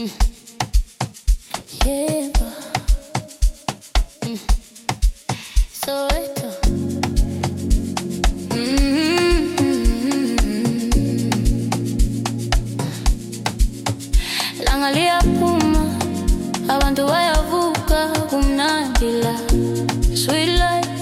Yeah. Soweto. Langa liyaphuma, abantu bayavuka kumnandi la. Sweet life.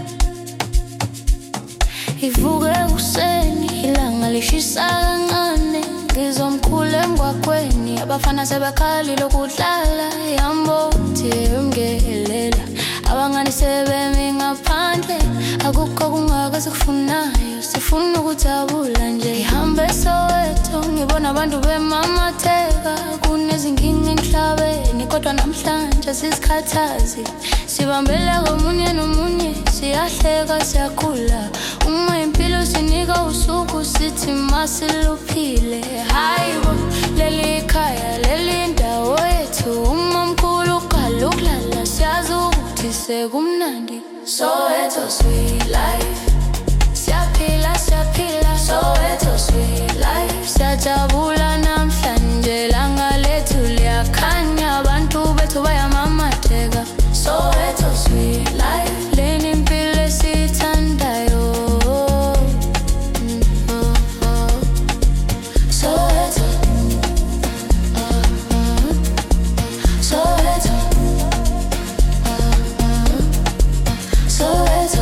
Ivuke ekuseni, ilanga lishisa kancane. Ngizomkhulu emgwaqweni, abafana sebekhalile ukudlala. Yambothi umgelela, abangani sebemi ngaphandle. Akukho kungaka sikufunayo, sifuna ukujabula nje. Ihambe Soweto, ngibona abantu bemamatheka. Kunezinkinga emhlabeni, kodwa namhlanje sisikhathazi. Sibambela komunye nomunye, siyahleka siyakhula. Uma impilo sinika usuku, sithi masiluphile. Hayibo, leli khaya, leli ndawo yethu. Uma mkhulu uqala ukulala, siyazi ukuthi sekumnandi. Soweto sweet life, siyaphila siyaphila. Soweto sweet life, siyajabula namhlanje. Langa lethu liyakhanya, abantu bethu bayamamatheka. Soweto sweet life, leni impilo esithandayo. Soweto, Soweto, Soweto,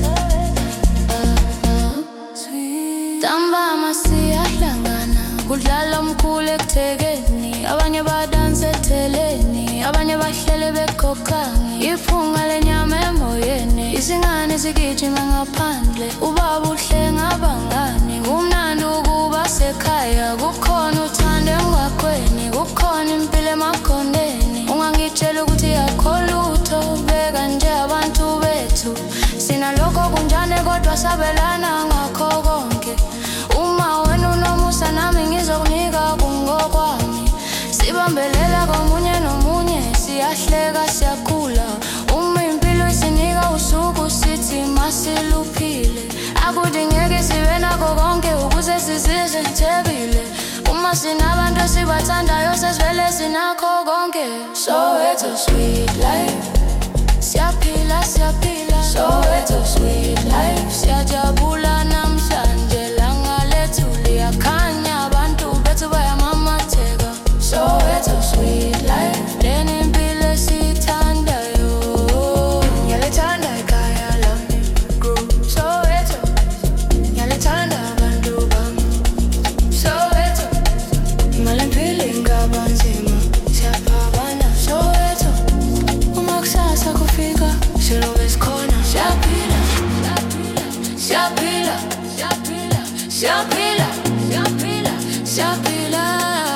Ntambama siyahlangana, kudlala umkhulu ekuthekeni. Abanye badanse etheleni, abanye bahlele bekhokhanga. Iphunga lenyama emoyeni, izingane zigijima ngaphandle. Ubaba uhlenga abangani, kumnandi ukuba sekhaya. Kukhona uthando emgwaqweni, kukhona impilo emakhondeni. Ungangitshela ukuthi akho lutho, beka nje abantu bethu. Sinalokho kunjani kodwa sabelana ngakho konke. Uma wena unomusa nami ngizokunika kungokwami. Sibambelela komunye nomunye, siyahleka siyakhula. Uma impilo isinika usuku, sithi masiluphile. Akudingeki sibe nakho konke ukuze sizizwe sijabule. Uma sinabantu esibathandayo, sesivele sinakho konke. Soweto sweet life, siyaphila siyaphila. Soweto sweet life, siyajabula namhlanje. Langa lethu liyakhanya, abantu bethu bayamamatheka. Soweto sweet life, leni impilo esithandayo. Ngiyalithanda ikhaya lami, Soweto. Ngiyalithanda abantu bami, Soweto. Imali impilo ingaba nzima, siyaphabana, Soweto. Uma kusasa kufika, silobe sikhona. Siyaphila, siyaphila, siyaphila, siyaphila, siyaphila, siyaphila.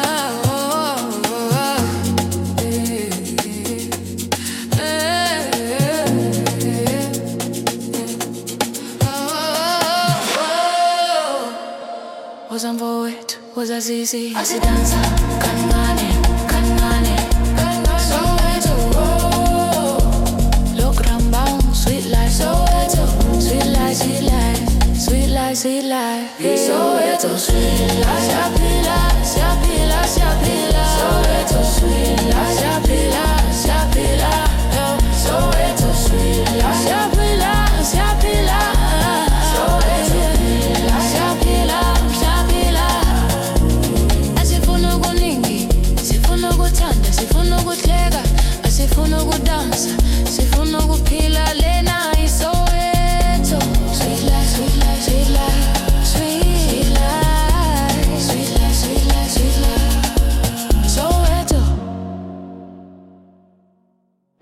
Wozambo wethu, wozazizi, asidansa kancane, kancane. Soweto, look round bound, sweet life. Soweto, sweet life, sweet life, sweet life, sweet life. Soweto, sweet life. Siyaphila, siyaphila, siyaphila. Soweto, sweet life. Siyaphila, siyaphila. Soweto, sweet life. Siyaphila, siyaphila. Soweto, sweet life. Siyaphila, siyaphila. Asifuna ukuningi, sifuna ukuthanda, sifuna ukuhleka, asifuna ukudansa.